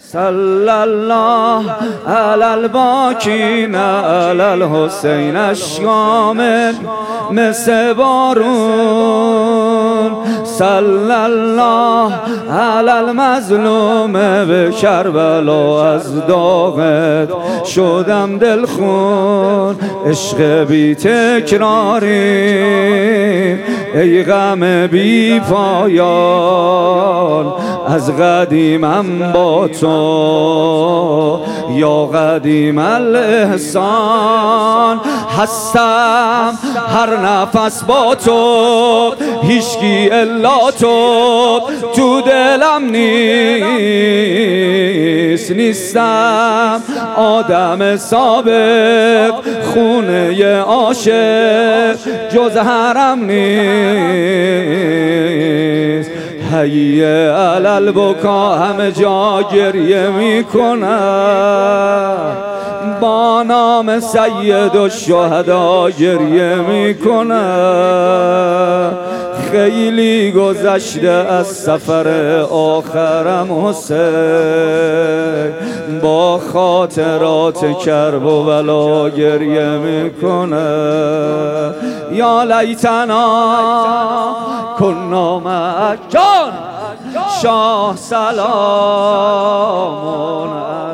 صلی الله علی الباکین علی الحسین اشیام مثل بارون. صلی الله علی المظلوم به کربلا از داغت شدم دلخون. عشق بی تکراری ای غم بی پایان، از قدیمم با تو یا قدیم الاحسان. هستم هر نفس با تو، هیچکی الا تو تو دلم نیستم آدم سابق، خونه عاشق جز حرم نیست. حی علی البکا همه جا گریه میکنن، با نام سید الشهدا گریه میکنن. خیلی گذشته از سفر آخرم حسین، با خاطرات کرب و بلا گریه میکنه. یا لیتنا کنا معک جان شاه سلام